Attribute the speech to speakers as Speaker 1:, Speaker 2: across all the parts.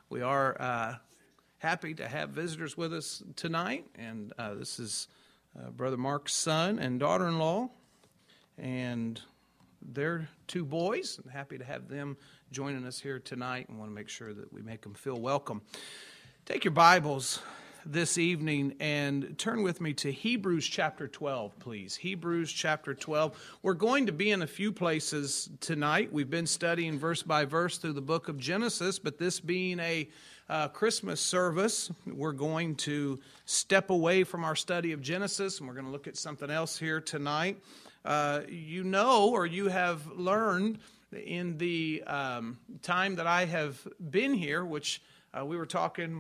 Speaker 1: We are happy to have visitors with us tonight, and this is Brother Mark's son and daughter-in-law, and their two boys. I'm happy to have them joining us here tonight, and want to make sure that we make them feel welcome. Take your Bibles this evening and turn with me to Hebrews chapter 12, please. Hebrews chapter 12. We're going to be in a few places tonight. We've been studying verse by verse through the book of Genesis, but this being a Christmas service, we're going to step away from our study of Genesis, and we're going to look at something else here tonight. You know, or you have learned in the time that I have been here, which we were talking,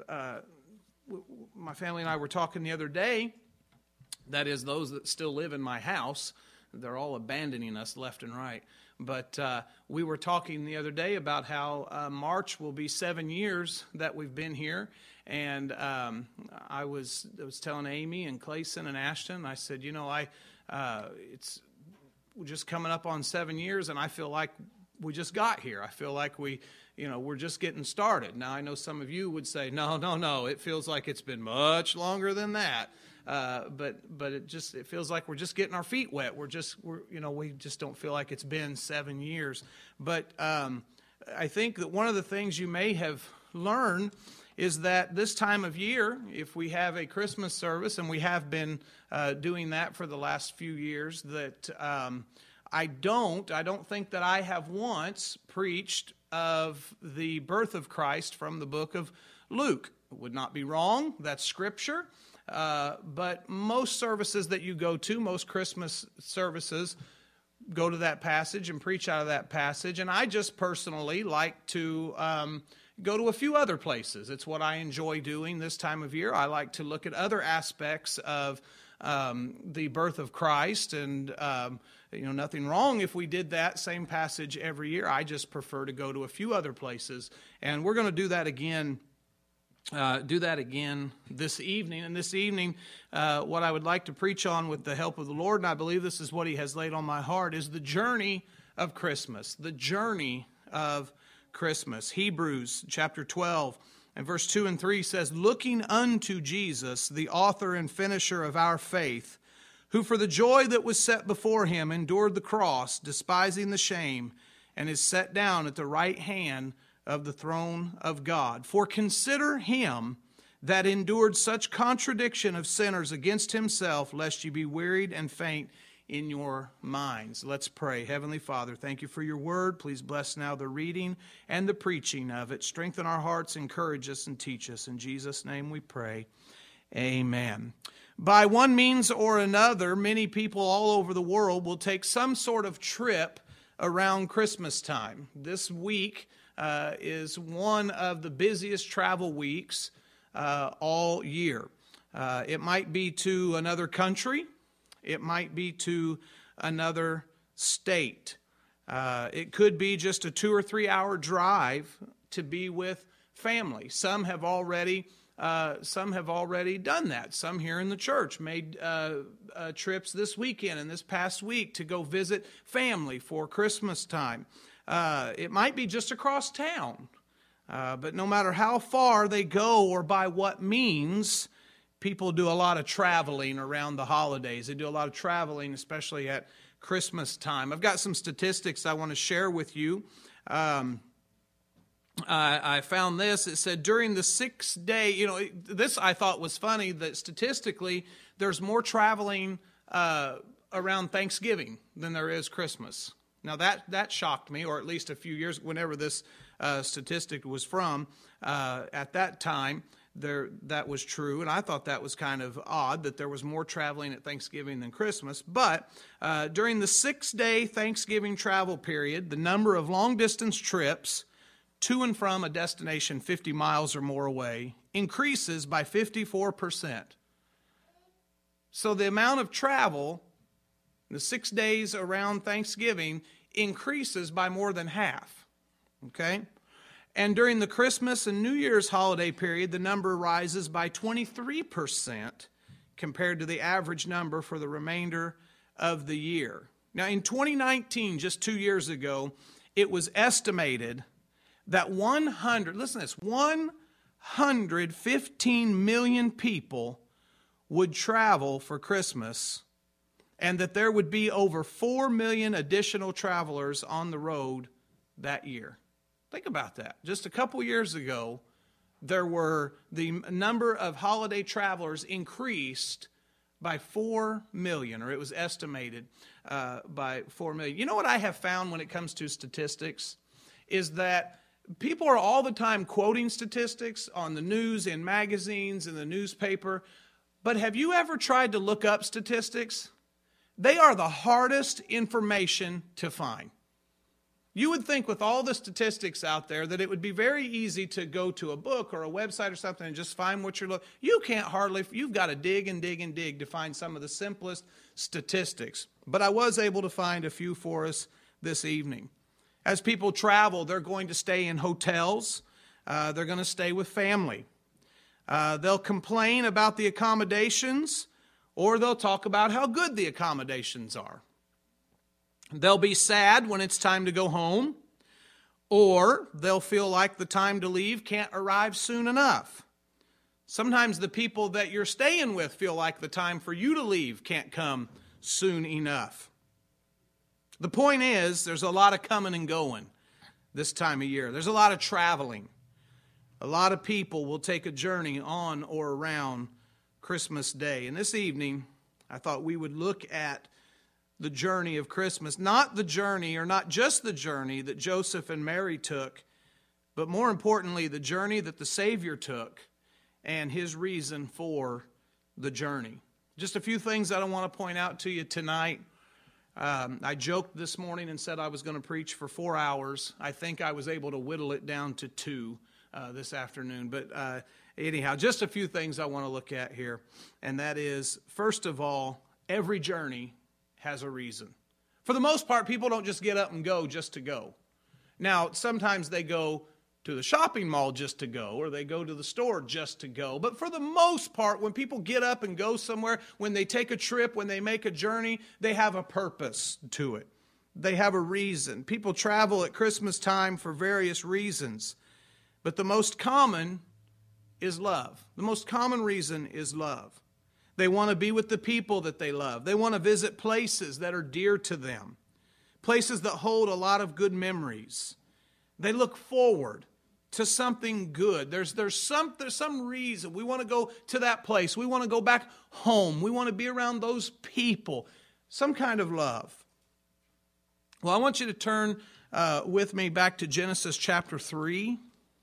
Speaker 1: my family and I were talking the other day, that is, those that still live in my house, they're all abandoning us left and right. But we were talking the other day about how March will be 7 years that we've been here. And I was telling Amy and Clayson and Ashton, I said, you know, it's just coming up on 7 years, and I feel like we just got here. I feel like we're just getting started. Now, I know some of you would say, no, it feels like it's been much longer than that. But it feels like we're just getting our feet wet. We just don't feel like it's been 7 years. But I think that one of the things you may have learned is that this time of year, if we have a Christmas service, and we have been doing that for the last few years, that I don't think that I have once preached of the birth of Christ from the book of Luke. It would not be wrong. That's Scripture. But most services that you go to, most Christmas services, go to that passage and preach out of that passage. And I just personally like to go to a few other places. It's what I enjoy doing this time of year. I like to look at other aspects of the birth of Christ, and nothing wrong if we did that same passage every year. I just prefer to go to a few other places, and we're going to do that again. This evening. And this evening, what I would like to preach on with the help of the Lord, and I believe this is what He has laid on my heart, is the journey of Christmas. The journey of Christmas. Hebrews chapter 12 and verse 2 and 3 says, "Looking unto Jesus, the author and finisher of our faith, who for the joy that was set before Him endured the cross, despising the shame, and is set down at the right hand of the throne of God. For consider Him that endured such contradiction of sinners against Himself, lest ye be wearied and faint in your minds." Let's pray. Heavenly Father, thank You for Your word. Please bless now the reading and the preaching of it. Strengthen our hearts, encourage us, and teach us. In Jesus' name we pray. Amen. By one means or another, many people all over the world will take some sort of trip around Christmas time. This week is one of the busiest travel weeks all year. It might be to another country. It might be to another state. It could be just a 2 or 3 hour drive to be with family. Some have already done that. Some here in the church made trips this weekend and this past week to go visit family for Christmas time. It might be just across town. But no matter how far they go or by what means, people do a lot of traveling around the holidays. They do a lot of traveling, especially at Christmas time. I've got some statistics I want to share with you. I found this. It said during the 6-day, this I thought was funny, that statistically there's more traveling around Thanksgiving than there is Christmas. Now that shocked me, or at least a few years, whenever this statistic was from, at that time, that was true, and I thought that was kind of odd that there was more traveling at Thanksgiving than Christmas. But during the 6-day Thanksgiving travel period, the number of long-distance trips to and from a destination 50 miles or more away increases by 54%. So the amount of travel, the 6 days around Thanksgiving, increases by more than half. Okay? And during the Christmas and New Year's holiday period, the number rises by 23% compared to the average number for the remainder of the year. Now, in 2019, just 2 years ago, it was estimated that listen to this, 115 million people would travel for Christmas, and that there would be over 4 million additional travelers on the road that year. Think about that. Just a couple years ago, the number of holiday travelers increased by 4 million, or it was estimated by 4 million. You know what I have found when it comes to statistics is that people are all the time quoting statistics on the news, in magazines, in the newspaper. But have you ever tried to look up statistics? They are the hardest information to find. You would think with all the statistics out there that it would be very easy to go to a book or a website or something and just find what you're looking. You can't you've got to dig and dig and dig to find some of the simplest statistics. But I was able to find a few for us this evening. As people travel, they're going to stay in hotels. They're going to stay with family. They'll complain about the accommodations, or they'll talk about how good the accommodations are. They'll be sad when it's time to go home, or they'll feel like the time to leave can't arrive soon enough. Sometimes the people that you're staying with feel like the time for you to leave can't come soon enough. The point is, there's a lot of coming and going this time of year. There's a lot of traveling. A lot of people will take a journey on or around Christmas Day. And this evening, I thought we would look at the journey of Christmas. Not the journey, or not just the journey that Joseph and Mary took, but more importantly, the journey that the Savior took and his reason for the journey. Just a few things that I want to point out to you tonight. I joked this morning and said I was going to preach for 4 hours. I think I was able to whittle it down to 2 this afternoon. But anyhow, just a few things I want to look at here. And that is, first of all, every journey has a reason. For the most part, people don't just get up and go just to go. Now, sometimes they go to the shopping mall just to go, or they go to the store just to go. But for the most part, when people get up and go somewhere, when they take a trip, when they make a journey, they have a purpose to it. They have a reason. People travel at Christmas time for various reasons. But the most common is love. The most common reason is love. They want to be with the people that they love. They want to visit places that are dear to them, places that hold a lot of good memories. They look forward to something good. There's some reason we want to go to that place. We want to go back home. We want to be around those people. Some kind of love. Well, I want you to turn with me back to Genesis chapter 3.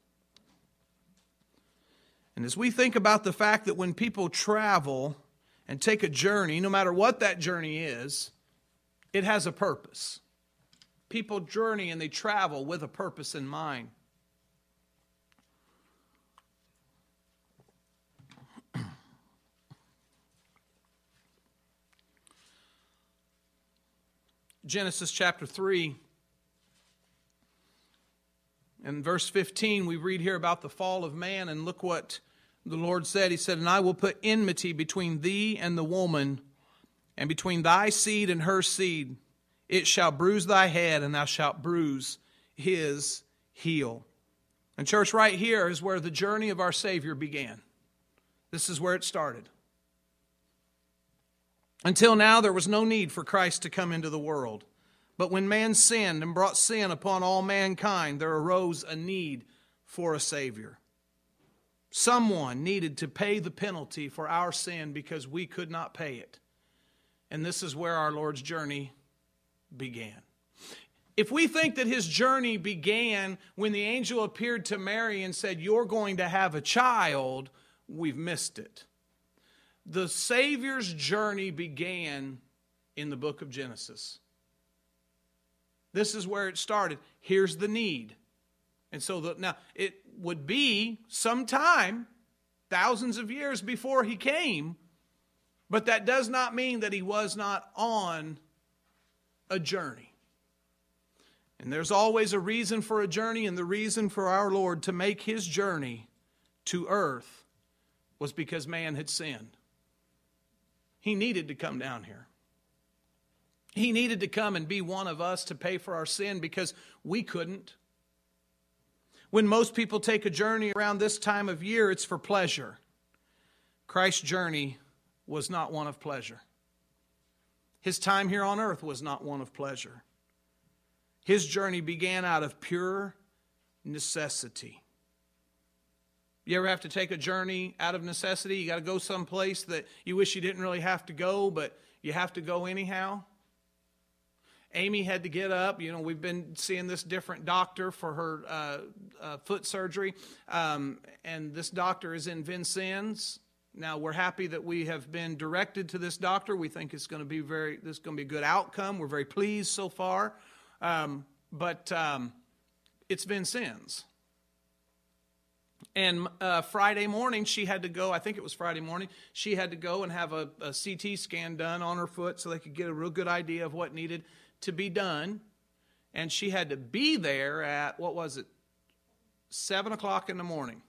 Speaker 1: And as we think about the fact that when people travel and take a journey, no matter what that journey is, it has a purpose. People journey and they travel with a purpose in mind. Genesis chapter 3. In verse 15, we read here about the fall of man, and look what the Lord said. He said, "And I will put enmity between thee and the woman, and between thy seed and her seed. It shall bruise thy head, and thou shalt bruise his heel." And church, right here is where the journey of our Savior began. This is where it started. Until now, there was no need for Christ to come into the world. But when man sinned and brought sin upon all mankind, there arose a need for a Savior. Someone needed to pay the penalty for our sin because we could not pay it. And this is where our Lord's journey began. If we think that his journey began when the angel appeared to Mary and said, "You're going to have a child," we've missed it. The Savior's journey began in the book of Genesis. This is where it started. Here's the need. And so now it would be sometime, thousands of years before he came, but that does not mean that he was not on a journey. And there's always a reason for a journey, and the reason for our Lord to make his journey to earth was because man had sinned. He needed to come down here. He needed to come and be one of us to pay for our sin because we couldn't. When most people take a journey around this time of year, it's for pleasure. Christ's journey was not one of pleasure. His time here on earth was not one of pleasure. His journey began out of pure necessity. You ever have to take a journey out of necessity? You got to go someplace that you wish you didn't really have to go, but you have to go anyhow? Amy had to get up. We've been seeing this different doctor for her foot surgery, and this doctor is in Vincennes. Now, we're happy that we have been directed to this doctor. We think it's going to be a good outcome. We're very pleased so far. But it's Vincennes. And Friday morning, she had to go, I think it was Friday morning, she had to go and have a CT scan done on her foot so they could get a real good idea of what needed to be done. And she had to be there at, 7 o'clock in the morning.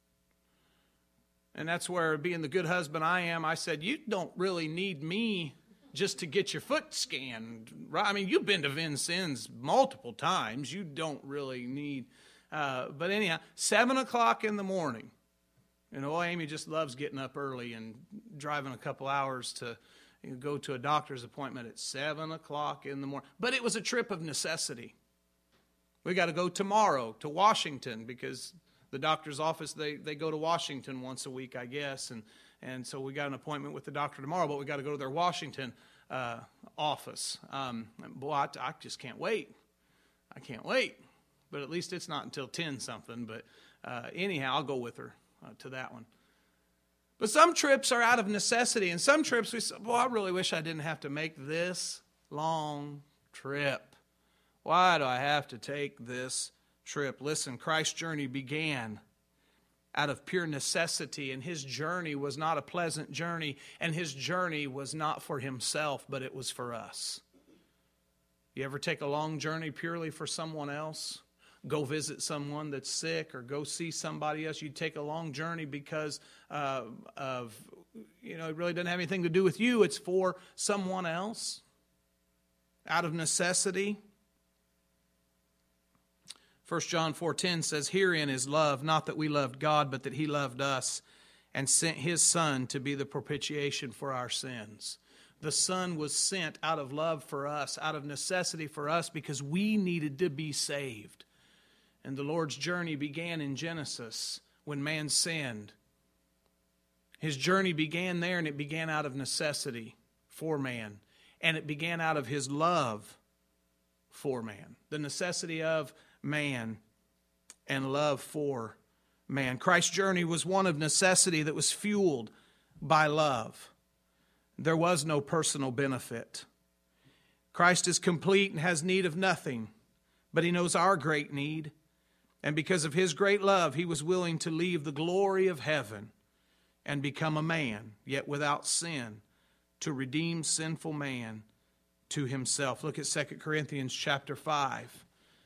Speaker 1: And that's where, being the good husband I am, I said, you don't really need me just to get your foot scanned, right? I mean, you've been to Vincennes multiple times. You don't really need... but anyhow, 7 o'clock in the morning. Amy just loves getting up early and driving a couple hours to go to a doctor's appointment at 7 o'clock in the morning. But it was a trip of necessity. We got to go tomorrow to Washington because the doctor's office, they go to Washington once a week, I guess. And so we got an appointment with the doctor tomorrow, but we got to go to their Washington office. Boy, I just can't wait. I can't wait. But at least it's not until 10 something. But anyhow, I'll go with her to that one. But some trips are out of necessity. And some trips we say, boy, I really wish I didn't have to make this long trip. Why do I have to take this trip? Listen, Christ's journey began out of pure necessity. And his journey was not a pleasant journey. And his journey was not for himself, but it was for us. You ever take a long journey purely for someone else? Go visit someone that's sick or go see somebody else. You take a long journey because it really doesn't have anything to do with you. It's for someone else out of necessity. 1 John 4:10 says, herein is love, not that we loved God, but that he loved us and sent his Son to be the propitiation for our sins. The Son was sent out of love for us, out of necessity for us, because we needed to be saved. And the Lord's journey began in Genesis when man sinned. His journey began there, and it began out of necessity for man. And it began out of his love for man. The necessity of man and love for man. Christ's journey was one of necessity that was fueled by love. There was no personal benefit. Christ is complete and has need of nothing, but he knows our great need. And because of his great love, he was willing to leave the glory of heaven and become a man, yet without sin, to redeem sinful man to himself. Look at 2 Corinthians chapter 5.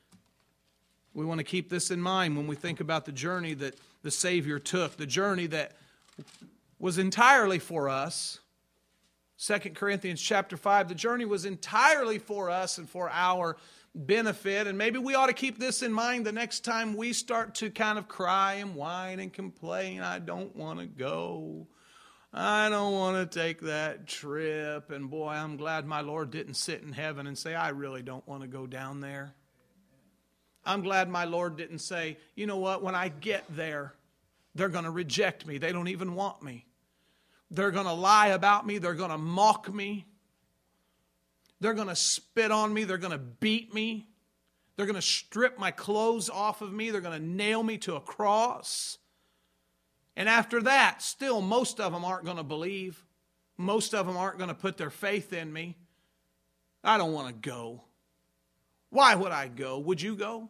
Speaker 1: We want to keep this in mind when we think about the journey that the Savior took, the journey that was entirely for us. 2 Corinthians chapter 5, the journey was entirely for us and for our benefit. And maybe we ought to keep this in mind the next time we start to kind of cry and whine and complain. I don't want to go. I don't want to take that trip. And boy, I'm glad my Lord didn't sit in heaven and say, I really don't want to go down there. I'm glad my Lord didn't say, you know what, when I get there, they're going to reject me. They don't even want me. They're going to lie about me. They're going to mock me. They're going to spit on me. They're going to beat me. They're going to strip my clothes off of me. They're going to nail me to a cross. And after that, still most of them aren't going to believe. Most of them aren't going to put their faith in me. I don't want to go. Why would I go? Would you go?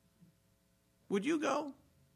Speaker 1: Would you go?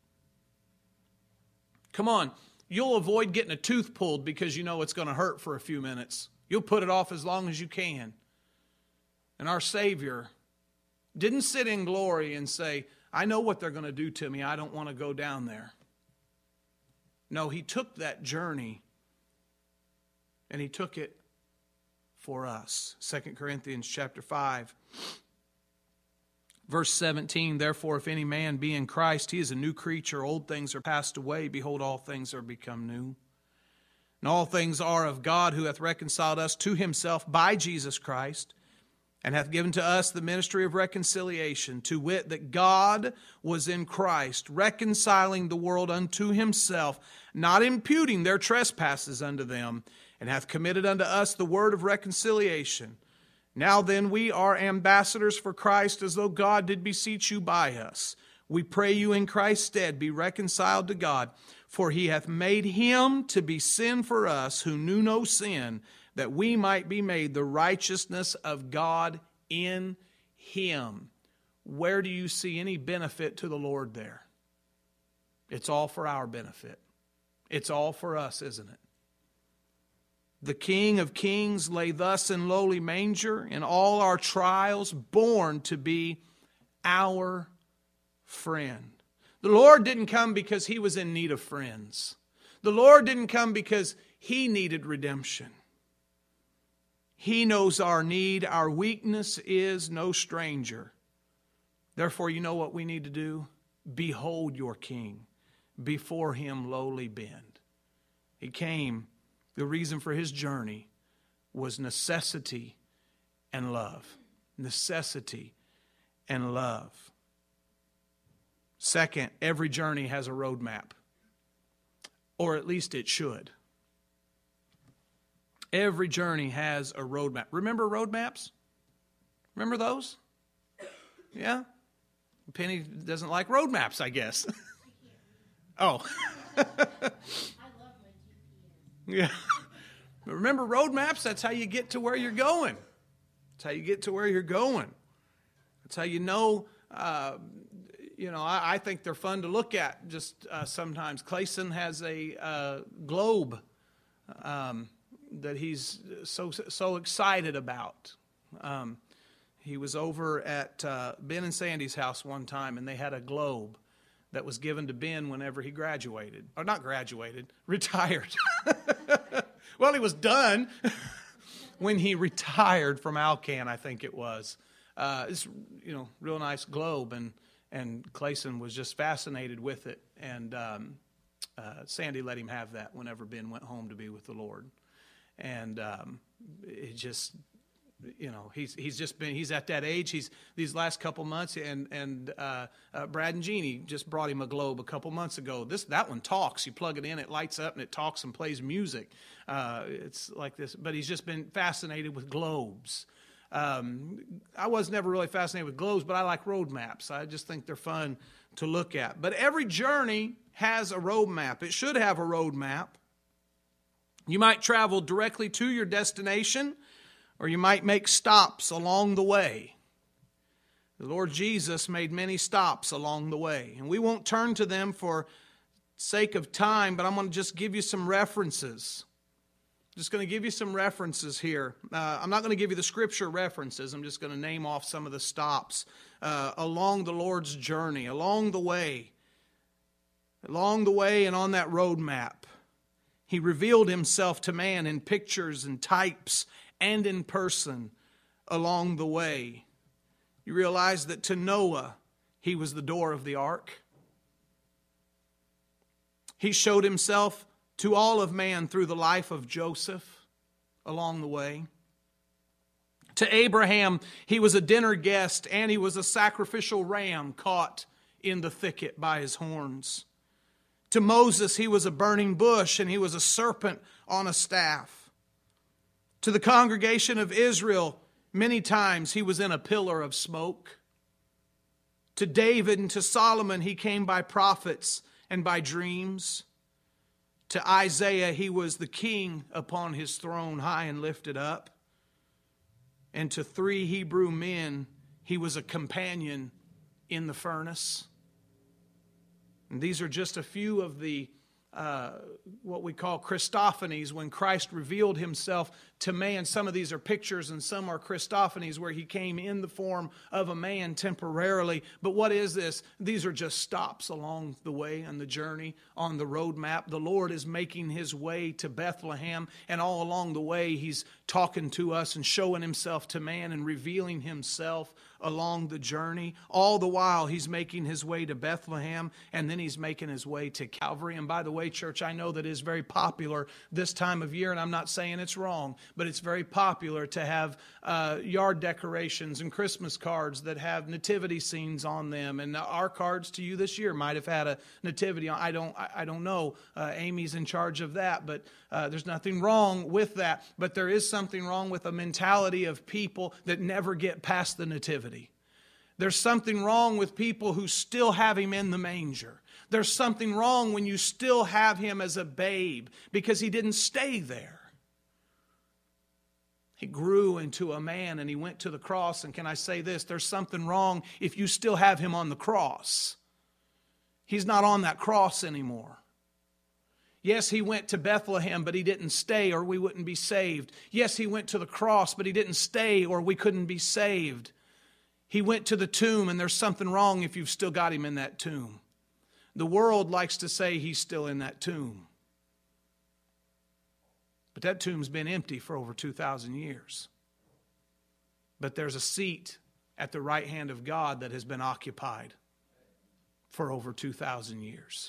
Speaker 1: Come on. You'll avoid getting a tooth pulled because you know it's going to hurt for a few minutes. You'll put it off as long as you can. And our Savior didn't sit in glory and say, I know what they're going to do to me. I don't want to go down there. No, he took that journey and he took it for us. 2 Corinthians chapter 5. Verse 17, therefore, if any man be in Christ, he is a new creature. Old things are passed away. Behold, all things are become new. And all things are of God, who hath reconciled us to himself by Jesus Christ, and hath given to us the ministry of reconciliation, to wit, that God was in Christ, reconciling the world unto himself, not imputing their trespasses unto them, and hath committed unto us the word of reconciliation. Now then, we are ambassadors for Christ, as though God did beseech you by us. We pray you in Christ's stead, be reconciled to God. For he hath made him to be sin for us, who knew no sin, that we might be made the righteousness of God in him. Where do you see any benefit to the Lord there? It's all for our benefit. It's all for us, isn't it? The King of Kings lay thus in lowly manger, in all our trials, born to be our friend. The Lord didn't come because he was in need of friends. The Lord didn't come because he needed redemption. He knows our need. Our weakness is no stranger. Therefore, you know what we need to do? Behold your King. Before him lowly bend. He came. The reason for his journey was necessity and love. Necessity and love. Second, every journey has a roadmap. Or at least it should. Every journey has a roadmap. Remember roadmaps? Remember those? Yeah? Penny doesn't like roadmaps, I guess. Oh. Yeah. But remember roadmaps? That's how you get to where you're going. That's how you get to where you're going. That's how you know, I think they're fun to look at just sometimes. Clayson has a globe that he's so excited about. He was over at Ben and Sandy's house one time, and they had a globe that was given to Ben whenever he graduated. Or not graduated, retired. Well, he was done when he retired from Alcan, I think it was. It's, real nice globe, and Clayson was just fascinated with it. And Sandy let him have that whenever Ben went home to be with the Lord. And it just... he's at that age. These last couple months, and Brad and Jeannie just brought him a globe a couple months ago. That one talks. You plug it in, it lights up, and it talks and plays music. It's like this, but he's just been fascinated with globes. I was never really fascinated with globes, but I like road maps. I just think they're fun to look at. But every journey has a road map. It should have a road map. You might travel directly to your destination, or you might make stops along the way. The Lord Jesus made many stops along the way. And we won't turn to them for sake of time, but I'm going to just give you some references. Just going to give you some references here. I'm not going to give you the scripture references. I'm just going to name off some of the stops along the Lord's journey, along the way and on that road map. He revealed himself to man in pictures and types and in person along the way. You realize that to Noah, he was the door of the ark. He showed himself to all of man through the life of Joseph along the way. To Abraham, he was a dinner guest, and he was a sacrificial ram caught in the thicket by his horns. To Moses, he was a burning bush, and he was a serpent on a staff. To the congregation of Israel, many times he was in a pillar of smoke. To David and to Solomon, he came by prophets and by dreams. To Isaiah, he was the king upon his throne, high and lifted up. And to 3 Hebrew men, he was a companion in the furnace. And these are just a few of the what we call Christophanies, when Christ revealed himself to man. Some of these are pictures and some are Christophanies, where he came in the form of a man temporarily. But what is this? These are just stops along the way on the journey, on the road map. The Lord is making his way to Bethlehem, and all along the way he's talking to us and showing himself to man and revealing himself along the journey. All the while, he's making his way to Bethlehem, and then he's making his way to Calvary. And by the way, church, I know that it is very popular this time of year, and I'm not saying it's wrong, but it's very popular to have yard decorations and Christmas cards that have nativity scenes on them. And our cards to you this year might have had a nativity on. I don't know. Amy's in charge of that, but there's nothing wrong with that. But there is something wrong with a mentality of people that never get past the nativity. There's something wrong with people who still have him in the manger. There's something wrong when you still have him as a babe because he didn't stay there. He grew into a man and he went to the cross. And can I say this? There's something wrong if you still have him on the cross. He's not on that cross anymore. Yes, he went to Bethlehem, but he didn't stay or we wouldn't be saved. Yes, he went to the cross, but he didn't stay or we couldn't be saved. He went to the tomb, and there's something wrong if you've still got him in that tomb. The world likes to say he's still in that tomb. But that tomb's been empty for over 2,000 years. But there's a seat at the right hand of God that has been occupied for over 2,000 years.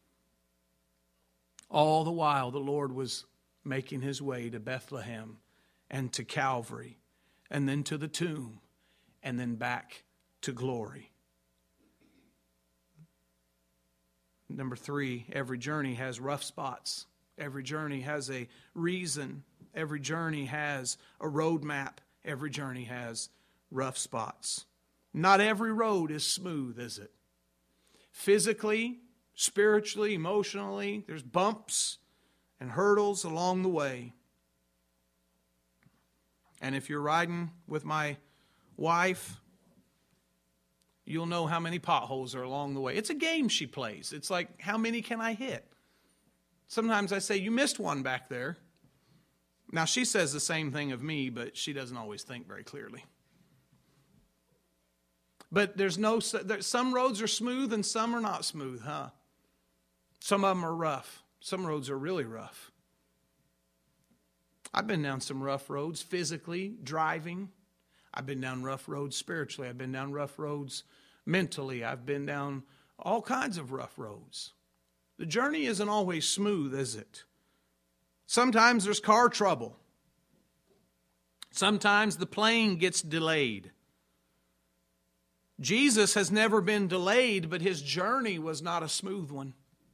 Speaker 1: All the while, the Lord was making his way to Bethlehem and to Calvary and then to the tomb and then back to glory. Number 3, every journey has rough spots. Every journey has a reason. Every journey has a roadmap. Every journey has rough spots. Not every road is smooth, is it? Physically, spiritually, emotionally, there's bumps and hurdles along the way. And if you're riding with my wife, you'll know how many potholes are along the way. It's a game she plays. It's like, how many can I hit? Sometimes I say, you missed one back there. Now, she says the same thing of me, but she doesn't always think very clearly. But some roads are smooth and some are not smooth, huh? Some of them are rough. Some roads are really rough. I've been down some rough roads physically, driving. I've been down rough roads spiritually. I've been down rough roads mentally. I've been down all kinds of rough roads. The journey isn't always smooth, is it? Sometimes there's car trouble. Sometimes the plane gets delayed. Jesus has never been delayed, but his journey was not a smooth one.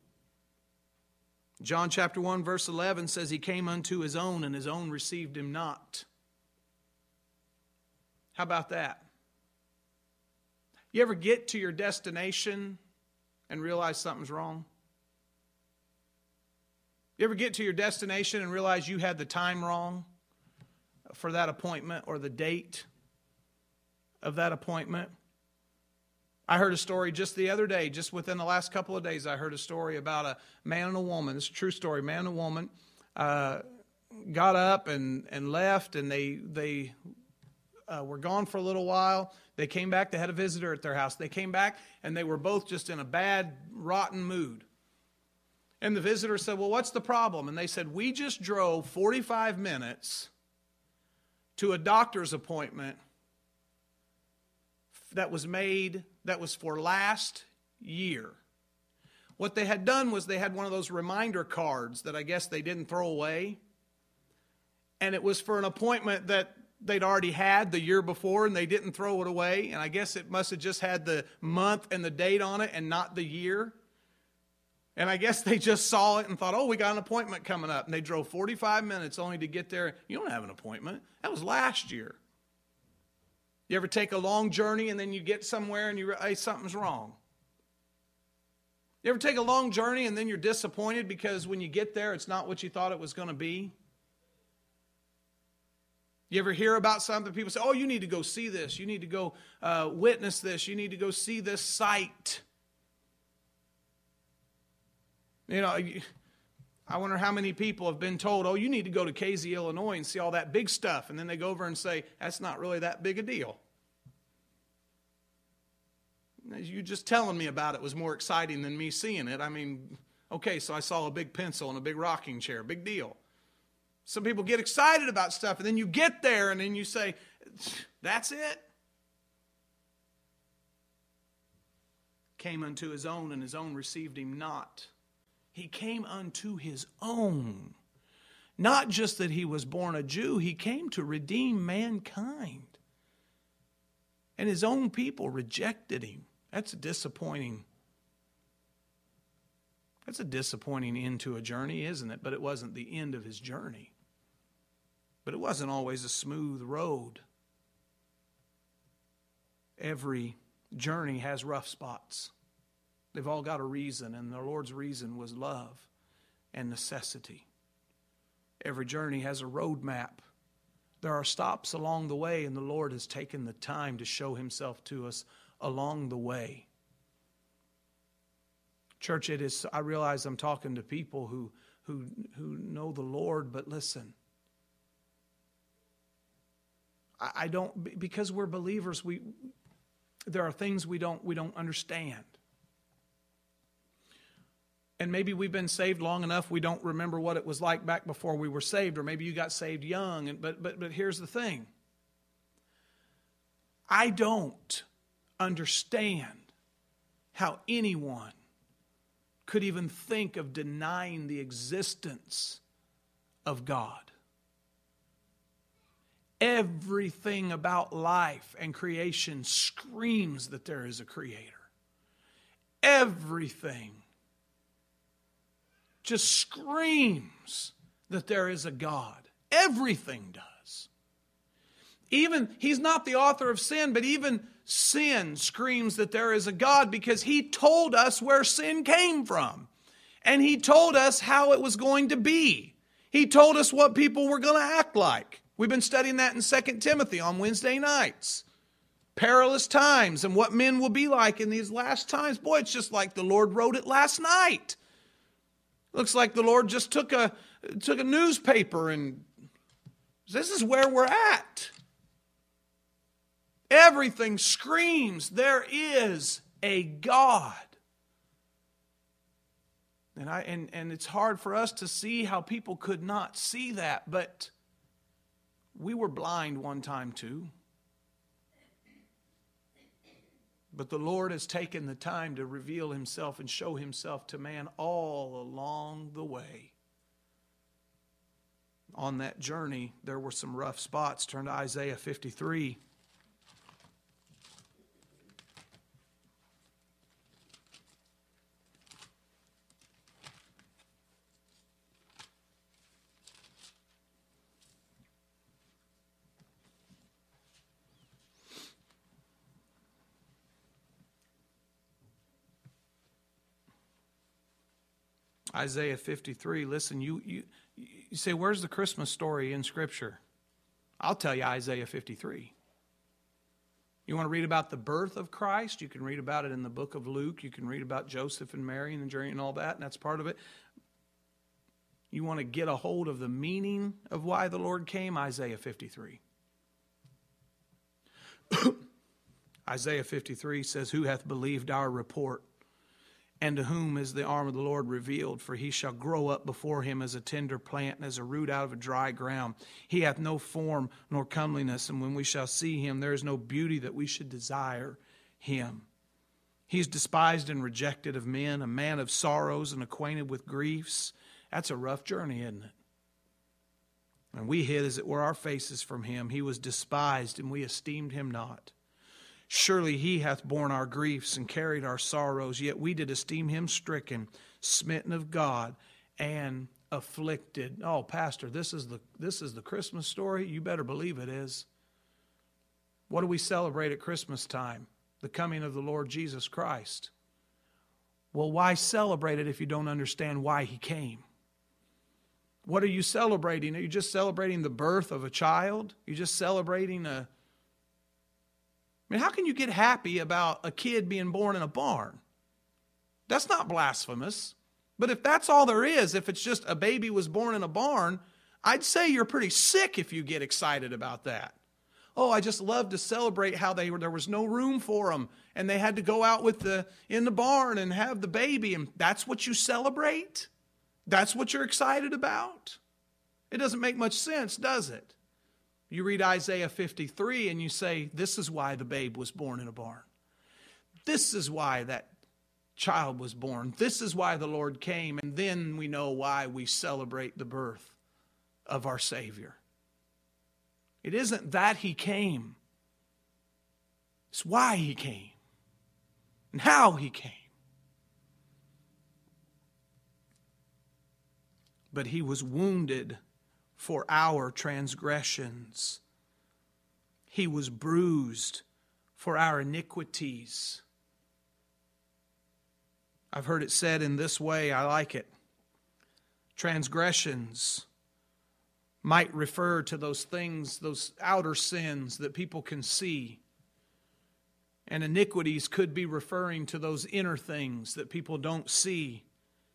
Speaker 1: John chapter 1 verse 11 says he came unto his own and his own received him not. How about that? You ever get to your destination and realize something's wrong? You ever get to your destination and realize you had the time wrong for that appointment or the date of that appointment? I heard a story just the other day, just within the last couple of days, I heard a story about a man and a woman. It's a true story. Man and a woman got up and left, and they were gone for a little while. They came back. They had a visitor at their house. They came back, and they were both just in a bad, rotten mood. And the visitor said, well, what's the problem? And they said, we just drove 45 minutes to a doctor's appointment that was for last year. What they had done was they had one of those reminder cards that I guess they didn't throw away. And it was for an appointment that they'd already had the year before, and they didn't throw it away. And I guess it must have just had the month and the date on it and not the year. And I guess they just saw it and thought, oh, we got an appointment coming up. And they drove 45 minutes only to get there. You don't have an appointment. That was last year. You ever take a long journey and then you get somewhere and you realize something's wrong? You ever take a long journey and then you're disappointed because when you get there, it's not what you thought it was going to be? You ever hear about something, people say, oh, you need to go see this. You need to go witness this. You need to go see this site. You know, I wonder how many people have been told, oh, you need to go to Casey, Illinois and see all that big stuff. And then they go over and say, that's not really that big a deal. You just telling me about it was more exciting than me seeing it. I mean, okay, so I saw a big pencil and a big rocking chair. Big deal. Some people get excited about stuff, and then you get there, and then you say, that's it? came unto his own, and his own received him not. He came unto his own. Not just that he was born a Jew, he came to redeem mankind. And his own people rejected him. That's a disappointing end to a journey, isn't it? But it wasn't the end of his journey. But it wasn't always a smooth road. Every journey has rough spots. They've all got a reason, and the Lord's reason was love and necessity. Every journey has a road map. There are stops along the way, and the Lord has taken the time to show himself to us along the way. Church, I realize I'm talking to people who know the Lord, but listen. I don't, because we're believers, there are things we don't understand. And maybe we've been saved long enough we don't remember what it was like back before we were saved, or maybe you got saved young. But here's the thing. I don't understand how anyone could even think of denying the existence of God. Everything about life and creation screams that there is a creator. Everything just screams that there is a God. Everything does. Even, he's not the author of sin, but even sin screams that there is a God, because he told us where sin came from. And he told us how it was going to be. He told us what people were going to act like. We've been studying that in 2 Timothy on Wednesday nights. Perilous times and what men will be like in these last times. Boy, it's just like the Lord wrote it last night. Looks like the Lord just took a newspaper and this is where we're at. Everything screams there is a God. And it's hard for us to see how people could not see that, but we were blind one time too. But the Lord has taken the time to reveal himself and show himself to man all along the way. On that journey, there were some rough spots. Turn to Isaiah 53. Isaiah 53, listen, you say, where's the Christmas story in Scripture? I'll tell you Isaiah 53. You want to read about the birth of Christ? You can read about it in the book of Luke. You can read about Joseph and Mary and the journey and all that, and that's part of it. You want to get a hold of the meaning of why the Lord came? Isaiah 53. Isaiah 53 says, who hath believed our report? And to whom is the arm of the Lord revealed? For he shall grow up before him as a tender plant, and as a root out of a dry ground. He hath no form nor comeliness, and when we shall see him, there is no beauty that we should desire him. He is despised and rejected of men, a man of sorrows and acquainted with griefs. That's a rough journey, isn't it? And we hid, as it were, our faces from him. He was despised, and we esteemed him not. Surely he hath borne our griefs and carried our sorrows, yet we did esteem him stricken, smitten of God, and afflicted. Oh, Pastor, this is the Christmas story? You better believe it is. What do we celebrate at Christmas time? The coming of the Lord Jesus Christ. Well, why celebrate it if you don't understand why he came? What are you celebrating? Are you just celebrating the birth of a child? You're just celebrating how can you get happy about a kid being born in a barn? That's not blasphemous. But if that's all there is, if it's just a baby was born in a barn, I'd say you're pretty sick if you get excited about that. Oh, I just love to celebrate how there was no room for them, and they had to go out in the barn and have the baby, and that's what you celebrate? That's what you're excited about? It doesn't make much sense, does it? You read Isaiah 53 and you say, this is why the babe was born in a barn. This is why that child was born. This is why the Lord came, and then we know why we celebrate the birth of our Savior. It isn't that He came. It's why He came and how He came. But He was wounded for our transgressions. He was bruised for our iniquities. I've heard it said in this way, I like it. Transgressions might refer to those things, those outer sins that people can see. And iniquities could be referring to those inner things that people don't see.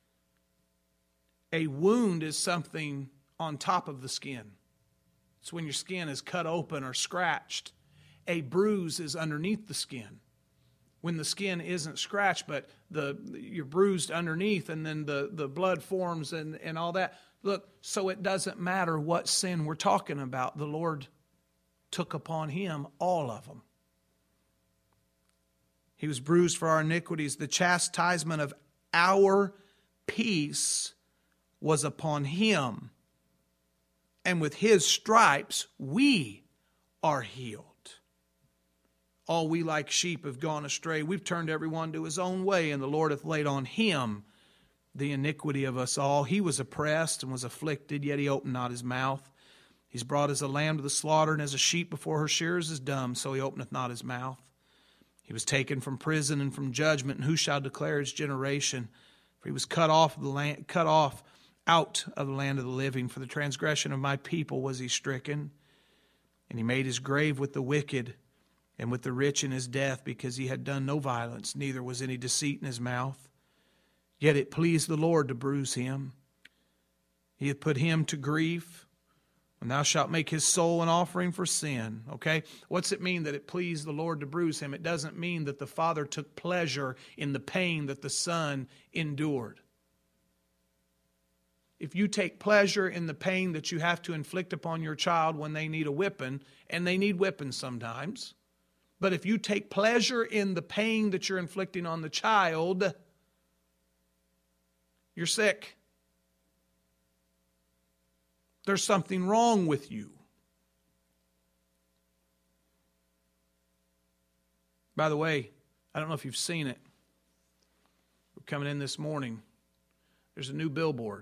Speaker 1: A wound is something on top of the skin. It's when your skin is cut open or scratched. A bruise is underneath the skin. When the skin isn't scratched, but you're bruised underneath, and then the blood forms and all that. Look, so it doesn't matter what sin we're talking about. The Lord took upon Him all of them. He was bruised for our iniquities. The chastisement of our peace was upon Him. And with His stripes we are healed. All we like sheep have gone astray. We've turned everyone to his own way, and the Lord hath laid on Him the iniquity of us all. He was oppressed and was afflicted, yet He opened not His mouth. He's brought as a lamb to the slaughter, and as a sheep before her shearers is dumb, so He openeth not His mouth. He was taken from prison and from judgment, and who shall declare His generation? For He was cut off out of the land of the living. For the transgression of my people was He stricken, and He made His grave with the wicked and with the rich in His death, because He had done no violence, neither was any deceit in His mouth. Yet it pleased the Lord to bruise Him. He hath put Him to grief, and thou shalt make His soul an offering for sin. Okay? What's it mean that it pleased the Lord to bruise Him? It doesn't mean that the Father took pleasure in the pain that the Son endured. If you take pleasure in the pain that you have to inflict upon your child when they need a whipping, and they need whipping sometimes, but if you take pleasure in the pain that you're inflicting on the child, you're sick. There's something wrong with you. By the way, I don't know if you've seen it. We're coming in this morning. There's a new billboard.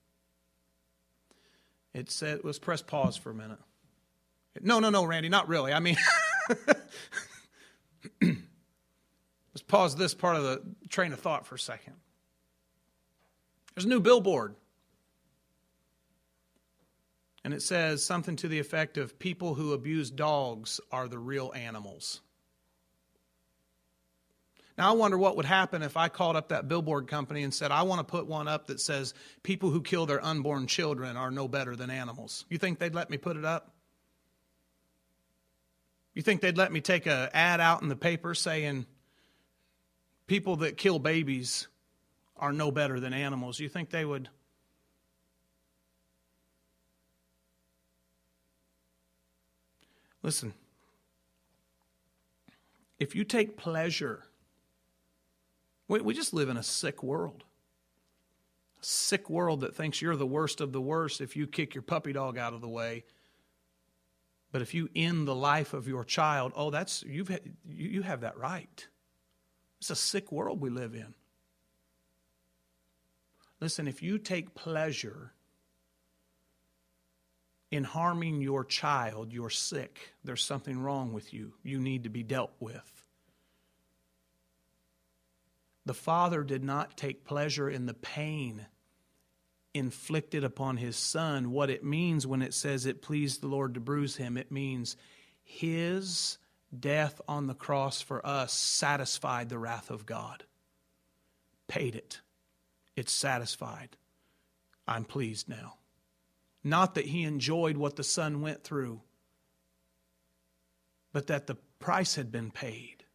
Speaker 1: It said, let's press pause for a minute. No, Randy, not really. I mean, let's pause this part of the train of thought for a second. There's a new billboard. And it says something to the effect of, people who abuse dogs are the real animals. Now, I wonder what would happen if I called up that billboard company and said, I want to put one up that says, people who kill their unborn children are no better than animals. You think they'd let me put it up? You think they'd let me take an ad out in the paper saying, people that kill babies are no better than animals? You think they would? Listen, if you take pleasure, we just live in a sick world. A sick world that thinks you're the worst of the worst if you kick your puppy dog out of the way. But if you end the life of your child, you have that right. It's a sick world we live in. Listen, if you take pleasure in harming your child, you're sick. There's something wrong with you. You need to be dealt with. The Father did not take pleasure in the pain inflicted upon His Son. What it means when it says it pleased the Lord to bruise Him, it means His death on the cross for us satisfied the wrath of God. Paid it. It's satisfied. I'm pleased now. Not that He enjoyed what the Son went through, but that the price had been paid.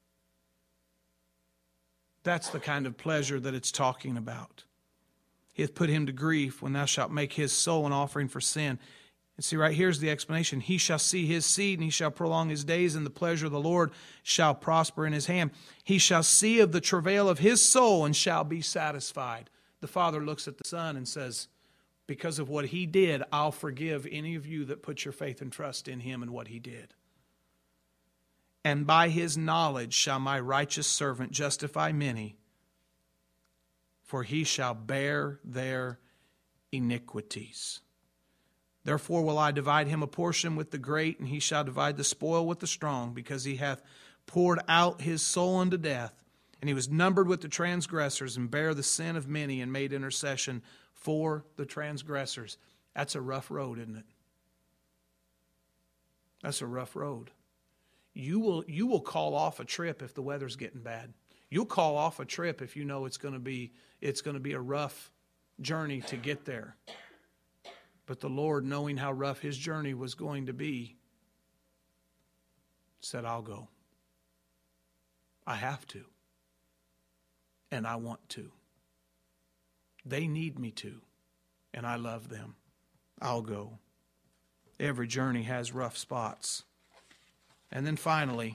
Speaker 1: That's the kind of pleasure that it's talking about. He hath put Him to grief when thou shalt make His soul an offering for sin. And see, right here's the explanation. He shall see his seed, and he shall prolong his days, and the pleasure of the Lord shall prosper in his hand. He shall see of the travail of his soul, and shall be satisfied. The Father looks at the Son and says, because of what he did, I'll forgive any of you that put your faith and trust in him and what he did. And by his knowledge shall my righteous servant justify many, for he shall bear their iniquities. Therefore will I divide him a portion with the great, and he shall divide the spoil with the strong, because he hath poured out his soul unto death, and he was numbered with the transgressors, and bare the sin of many, and made intercession for the transgressors. That's a rough road, isn't it? That's a rough road. You will call off a trip if the weather's getting bad. You'll call off a trip if you know it's going to be a rough journey to get there. But the Lord, knowing how rough his journey was going to be, said, I'll go. I have to. And I want to. They need me to. And I love them. I'll go. Every journey has rough spots. And then finally,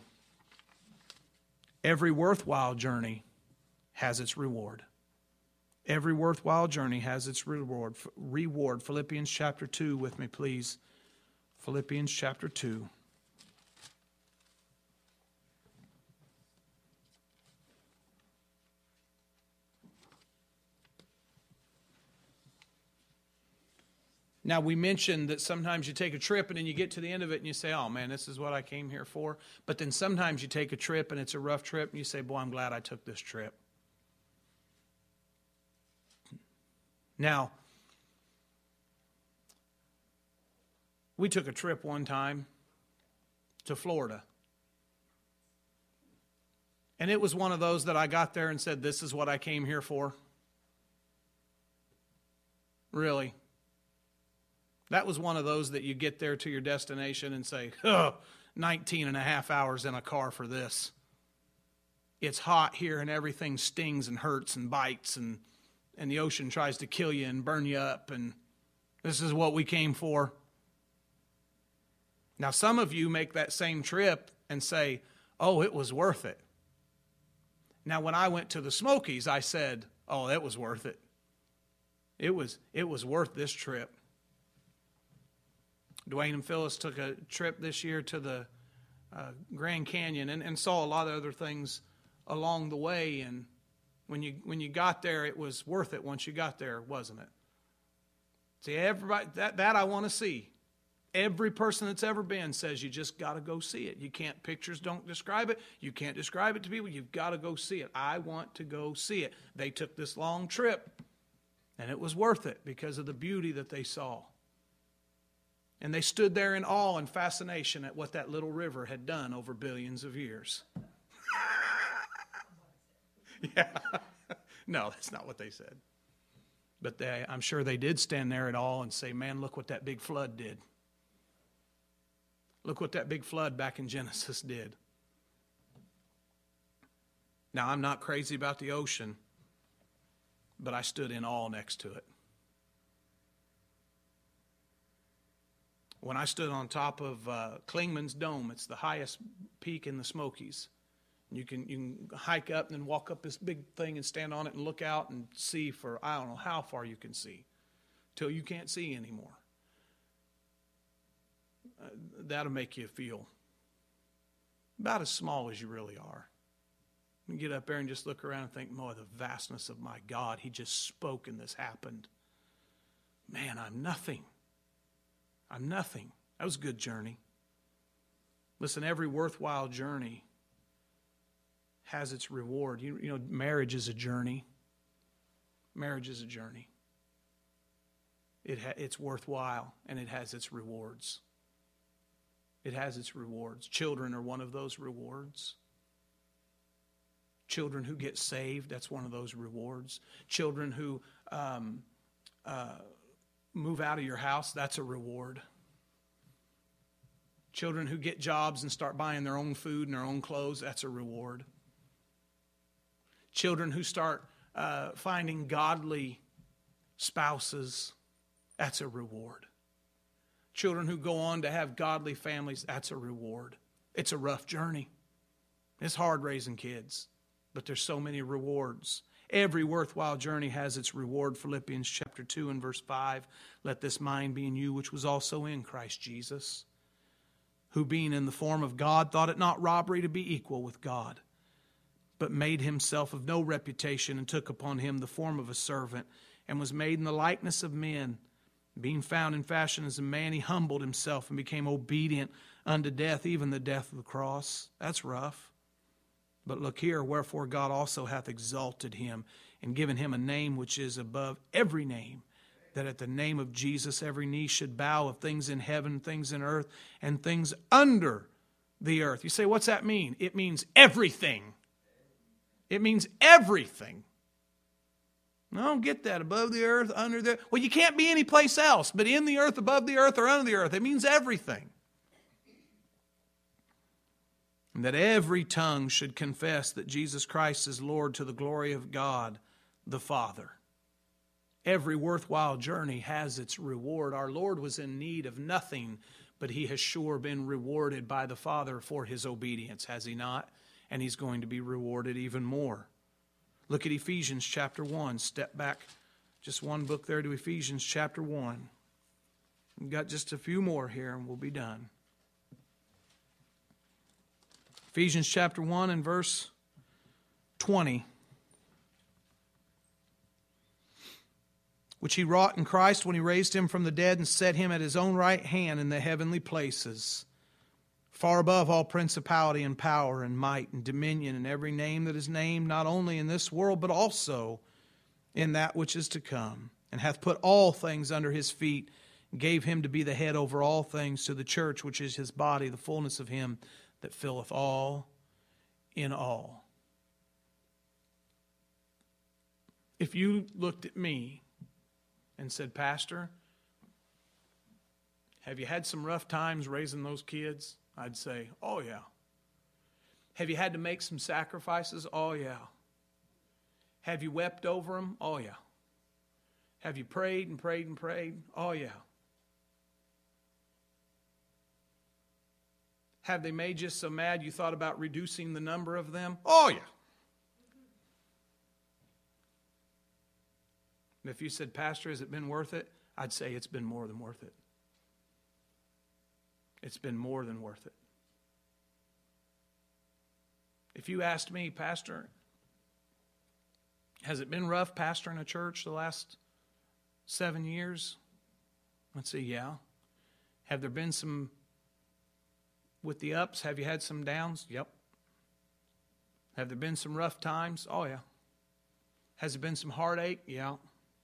Speaker 1: every worthwhile journey has its reward. Every worthwhile journey has its reward. Philippians chapter 2 with me, please. Philippians chapter 2. Now, we mentioned that sometimes you take a trip and then you get to the end of it and you say, oh man, this is what I came here for. But then sometimes you take a trip and it's a rough trip and you say, boy, I'm glad I took this trip. Now, we took a trip one time to Florida. And it was one of those that I got there and said, this is what I came here for. Really. That was one of those that you get there to your destination and say, 19 and a half hours in a car for this. It's hot here and everything stings and hurts and bites and the ocean tries to kill you and burn you up, and this is what we came for. Now, some of you make that same trip and say, oh, it was worth it. Now, when I went to the Smokies, I said, oh, it was worth it. It was worth this trip. Dwayne and Phyllis took a trip this year to the Grand Canyon and saw a lot of other things along the way, and when you got there, it was worth it once you got there, wasn't it? See, everybody, that I want to see. Every person that's ever been says you just got to go see it. You can't, pictures don't describe it. You can't describe it to people. You've got to go see it. I want to go see it. They took this long trip, and it was worth it because of the beauty that they saw. And they stood there in awe and fascination at what that little river had done over billions of years. Yeah. No, that's not what they said. But I'm sure they did stand there at all and say, man, look what that big flood did. Look what that big flood back in Genesis did. Now, I'm not crazy about the ocean, but I stood in awe next to it. When I stood on top of Clingman's Dome, it's the highest peak in the Smokies. You can hike up and then walk up this big thing and stand on it and look out and see for, I don't know how far you can see, till you can't see anymore. That'll make you feel about as small as you really are. You get up there and just look around and think, boy, the vastness of my God, he just spoke and this happened. Man, I'm nothing. I'm nothing. That was a good journey. Listen, every worthwhile journey has its reward. You know, marriage is a journey. Marriage is a journey. It's worthwhile, and it has its rewards. It has its rewards. Children are one of those rewards. Children who get saved, that's one of those rewards. Children who move out of your house, that's a reward. Children who get jobs and start buying their own food and their own clothes, that's a reward. Children who start finding godly spouses, that's a reward. children who go on to have godly families, that's a reward. It's a rough journey. It's hard raising kids, but there's so many rewards. Every worthwhile journey has its reward. Philippians chapter 2 and verse 5. Let this mind be in you, which was also in Christ Jesus, who being in the form of God, thought it not robbery to be equal with God, but made himself of no reputation, and took upon him the form of a servant, and was made in the likeness of men. Being found in fashion as a man, he humbled himself and became obedient unto death, even the death of the cross. That's rough. But look here, wherefore God also hath exalted him, and given him a name which is above every name, that at the name of Jesus every knee should bow, of things in heaven, things in earth, and things under the earth. You say, what's that mean? It means everything. It means everything. I don't get that. Above the earth, under the earth. Well, you can't be any place else, but in the earth, above the earth, or under the earth. It means everything. And that every tongue should confess that Jesus Christ is Lord, to the glory of God the Father. Every worthwhile journey has its reward. Our Lord was in need of nothing, but he has sure been rewarded by the Father for his obedience, has he not? And he's going to be rewarded even more. Look at Ephesians chapter 1. Step back just one book there to Ephesians chapter 1. We've got just a few more here and we'll be done. Ephesians chapter 1 and verse 20. Which he wrought in Christ when he raised him from the dead and set him at his own right hand in the heavenly places, far above all principality and power and might and dominion and every name that is named, not only in this world, but also in that which is to come, and hath put all things under his feet, and gave him to be the head over all things to the church, which is his body, the fullness of him that filleth all in all. If you looked at me and said, Pastor, have you had some rough times raising those kids? I'd say, oh yeah. Have you had to make some sacrifices? Oh yeah. Have you wept over them? Oh yeah. Have you prayed and prayed and prayed? Oh yeah. Have they made you so mad you thought about reducing the number of them? Oh yeah. And if you said, Pastor, has it been worth it? I'd say it's been more than worth it. It's been more than worth it. If you asked me, Pastor, has it been rough pastoring a church the last 7 years? I'd say, yeah. Have there been some, with the ups, have you had some downs? Yep. Have there been some rough times? Oh, yeah. Has there been some heartache? Yeah.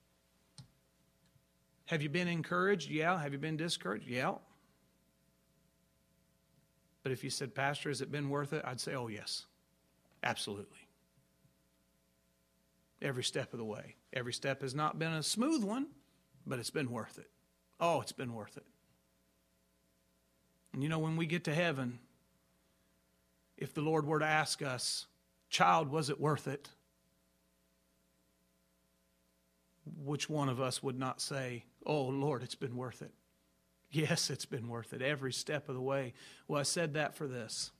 Speaker 1: Have you been encouraged? Yeah. Have you been discouraged? Yeah. But if you said, Pastor, has it been worth it? I'd say, oh, yes. Absolutely. Every step of the way. Every step has not been a smooth one, but it's been worth it. Oh, it's been worth it. And you know, when we get to heaven, if the Lord were to ask us, child, was it worth it? Which one of us would not say, oh, Lord, it's been worth it? Yes, it's been worth it every step of the way. Well, I said that for this.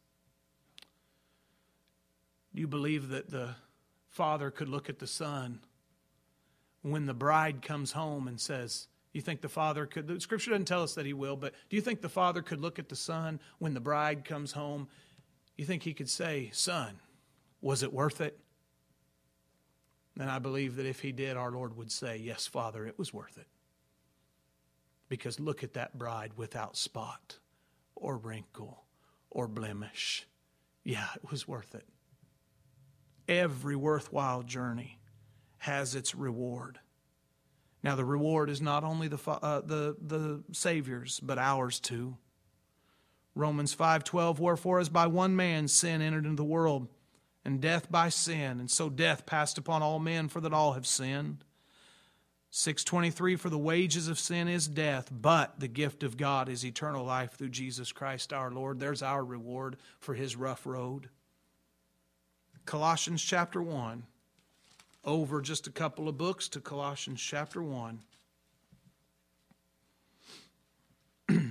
Speaker 1: Do you believe that the Father could look at the Son when the bride comes home and says, you think the Father could, the Scripture doesn't tell us that he will, but do you think the Father could look at the Son when the bride comes home? You think he could say, Son, was it worth it? And I believe that if he did, our Lord would say, yes, Father, it was worth it. Because look at that bride without spot or wrinkle or blemish. Yeah, it was worth it. Every worthwhile journey has its reward. Now, the reward is not only the Savior's, but ours too. Romans 5:12, wherefore as by one man sin entered into the world, and death by sin, and so death passed upon all men, for that all have sinned. 6:23, for the wages of sin is death, but the gift of God is eternal life through Jesus Christ our Lord. There's our reward for his rough road. Colossians chapter 1. Over just a couple of books to Colossians chapter 1.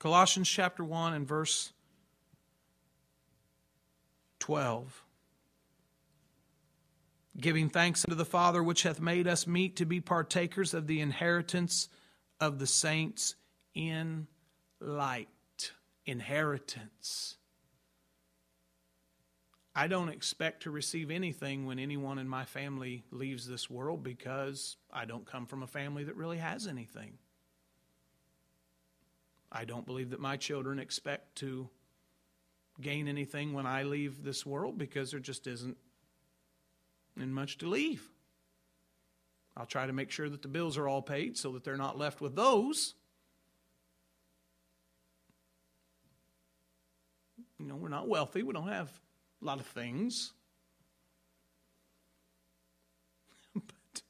Speaker 1: Colossians chapter 1 and verse 12. Giving thanks unto the Father, which hath made us meet to be partakers of the inheritance of the saints in light. Inheritance. I don't expect to receive anything when anyone in my family leaves this world, because I don't come from a family that really has anything. I don't believe that my children expect to gain anything when I leave this world, because there just isn't much to leave. I'll try to make sure that the bills are all paid so that they're not left with those. You know, we're not wealthy. We don't have a lot of things. But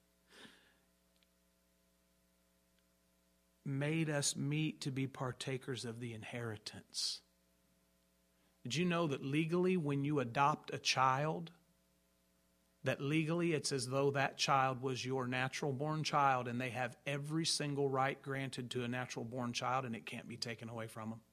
Speaker 1: made us meet to be partakers of the inheritance. Did you know that legally when you adopt a child, that legally it's as though that child was your natural born child, and they have every single right granted to a natural born child, and it can't be taken away from them?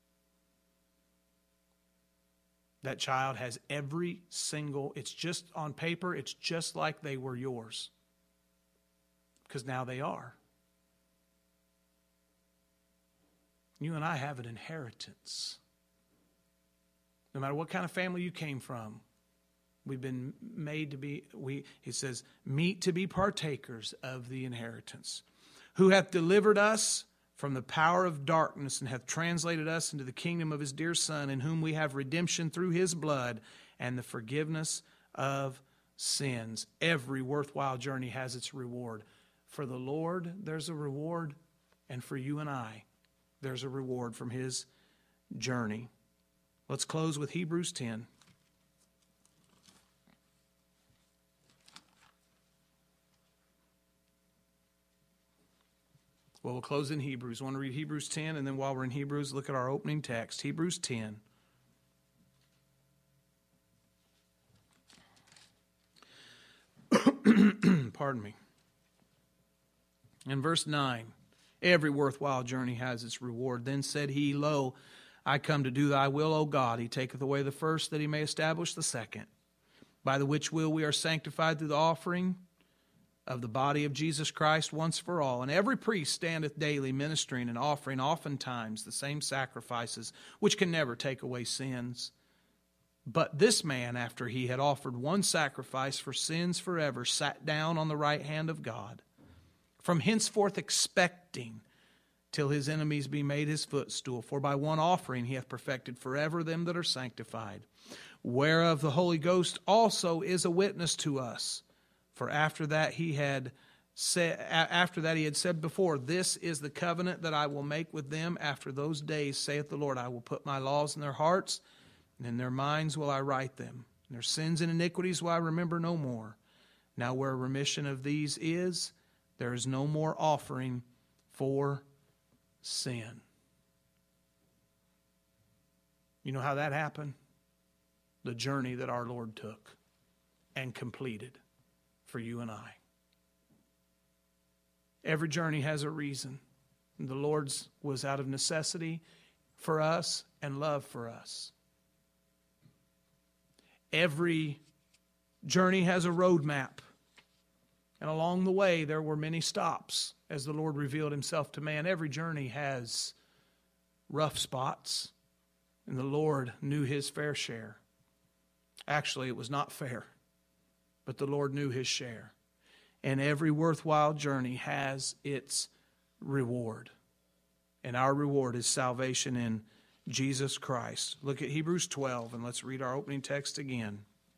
Speaker 1: That child has every single, it's just on paper, it's just like they were yours. Because now they are. You and I have an inheritance. No matter what kind of family you came from, we've been made to be, it says, meet to be partakers of the inheritance. Who hath delivered us from the power of darkness, and hath translated us into the kingdom of his dear Son, in whom we have redemption through his blood, and the forgiveness of sins. Every worthwhile journey has its reward. For the Lord, there's a reward, and for you and I, there's a reward from his journey. Let's close with Hebrews 10. Well, we'll close in Hebrews. I want to read Hebrews 10, and then while we're in Hebrews, look at our opening text. Hebrews 10. Pardon me. In verse 9, every worthwhile journey has its reward. Then said he, Lo, I come to do thy will, O God. He taketh away the first, that he may establish the second. By the which will we are sanctified through the offering of the body of Jesus Christ once for all. And every priest standeth daily ministering and offering oftentimes the same sacrifices, which can never take away sins. But this man, after he had offered one sacrifice for sins forever, sat down on the right hand of God, from henceforth expecting till his enemies be made his footstool. For by one offering he hath perfected forever them that are sanctified. Whereof the Holy Ghost also is a witness to us. For after that he had said before, This is the covenant that I will make with them after those days, saith the Lord. I will put my laws in their hearts, and in their minds will I write them. And their sins and iniquities will I remember no more. Now where remission of these is, there is no more offering for sin. You know how that happened? The journey that our Lord took and completed for you and I. Every journey has a reason. The Lord's was out of necessity for us and love for us. Every journey has a roadmap. And along the way, there were many stops as the Lord revealed himself to man. Every journey has rough spots, and the Lord knew his fair share. Actually, it was not fair, but the Lord knew his share. And every worthwhile journey has its reward. And our reward is salvation in Jesus Christ. Look at Hebrews 12, and let's read our opening text again.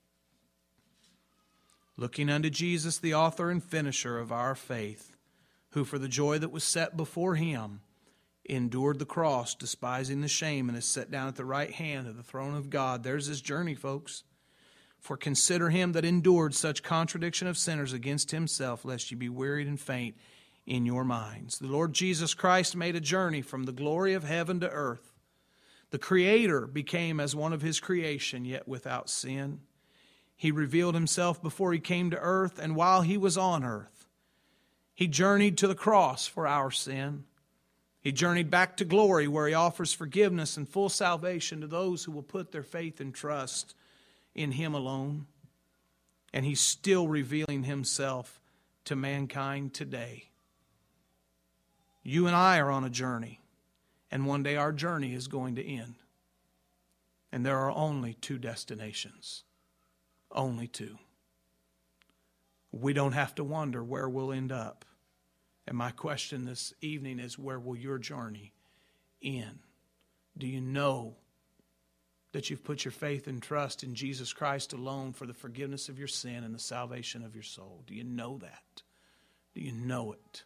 Speaker 1: Looking unto Jesus, the author and finisher of our faith, who for the joy that was set before him endured the cross, despising the shame, and is set down at the right hand of the throne of God. There's his journey, folks. For consider him that endured such contradiction of sinners against himself, lest ye be wearied and faint in your minds. The Lord Jesus Christ made a journey from the glory of heaven to earth. The Creator became as one of his creation, yet without sin. He revealed himself before he came to earth, and while he was on earth, he journeyed to the cross for our sin. He journeyed back to glory, where He offers forgiveness and full salvation to those who will put their faith and trust in Him alone. And He's still revealing Himself to mankind today. You and I are on a journey, and one day our journey is going to end. And there are only two destinations. Only two. We don't have to wonder where we'll end up. And my question this evening is, where will your journey end? Do you know that you've put your faith and trust in Jesus Christ alone for the forgiveness of your sin and the salvation of your soul? Do you know that? Do you know it?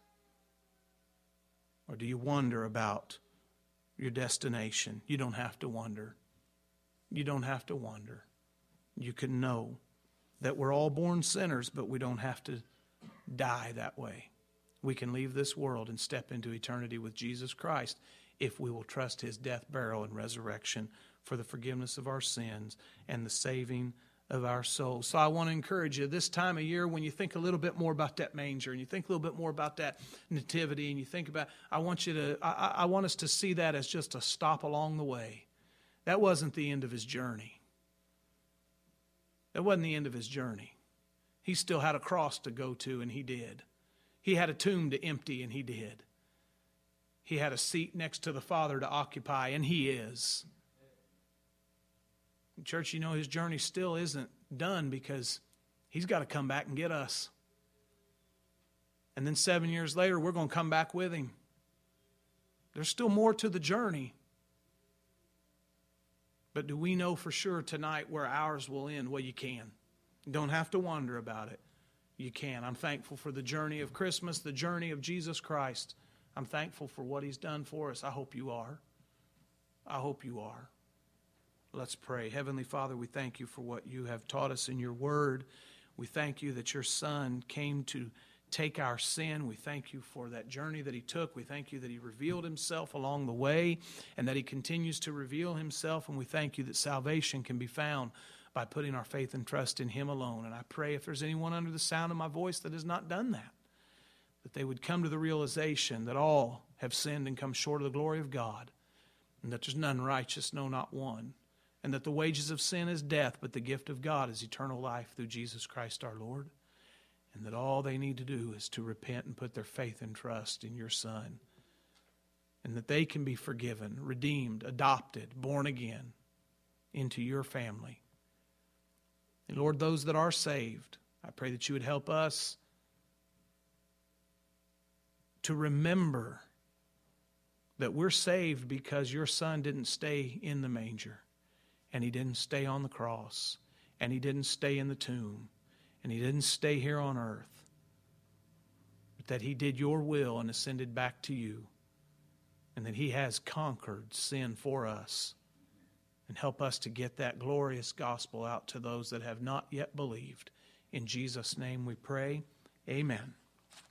Speaker 1: Or do you wonder about your destination? You don't have to wonder. You don't have to wonder. You can know that we're all born sinners, but we don't have to die that way. We can leave this world and step into eternity with Jesus Christ if we will trust His death, burial, and resurrection for the forgiveness of our sins and the saving of our souls. So I want to encourage you, this time of year, when you think a little bit more about that manger and you think a little bit more about that nativity and you think about, I want us to see that as just a stop along the way. That wasn't the end of His journey. That wasn't the end of His journey. He still had a cross to go to, and He did. He had a tomb to empty, and He did. He had a seat next to the Father to occupy, and He is. Church, you know, His journey still isn't done, because He's got to come back and get us. And then 7 years later, we're going to come back with Him. There's still more to the journey. But do we know for sure tonight where ours will end? Well, you can. You don't have to wonder about it. You can. I'm thankful for the journey of Christmas, the journey of Jesus Christ. I'm thankful for what He's done for us. I hope you are. I hope you are. Let's pray. Heavenly Father, we thank You for what You have taught us in Your Word. We thank You that Your Son came to take our sin. We thank You for that journey that He took. We thank You that He revealed Himself along the way and that He continues to reveal Himself. And we thank You that salvation can be found by putting our faith and trust in Him alone. And I pray if there's anyone under the sound of my voice that has not done that, that they would come to the realization that all have sinned and come short of the glory of God, and that there's none righteous, no, not one, and that the wages of sin is death, but the gift of God is eternal life through Jesus Christ our Lord, and that all they need to do is to repent and put their faith and trust in Your Son, and that they can be forgiven, redeemed, adopted, born again into Your family. And Lord, those that are saved, I pray that You would help us to remember that we're saved because Your Son didn't stay in the manger, and He didn't stay on the cross, and He didn't stay in the tomb, and He didn't stay here on earth, but that He did Your will and ascended back to You, and that He has conquered sin for us. And help us to get that glorious gospel out to those that have not yet believed. In Jesus' name we pray. Amen.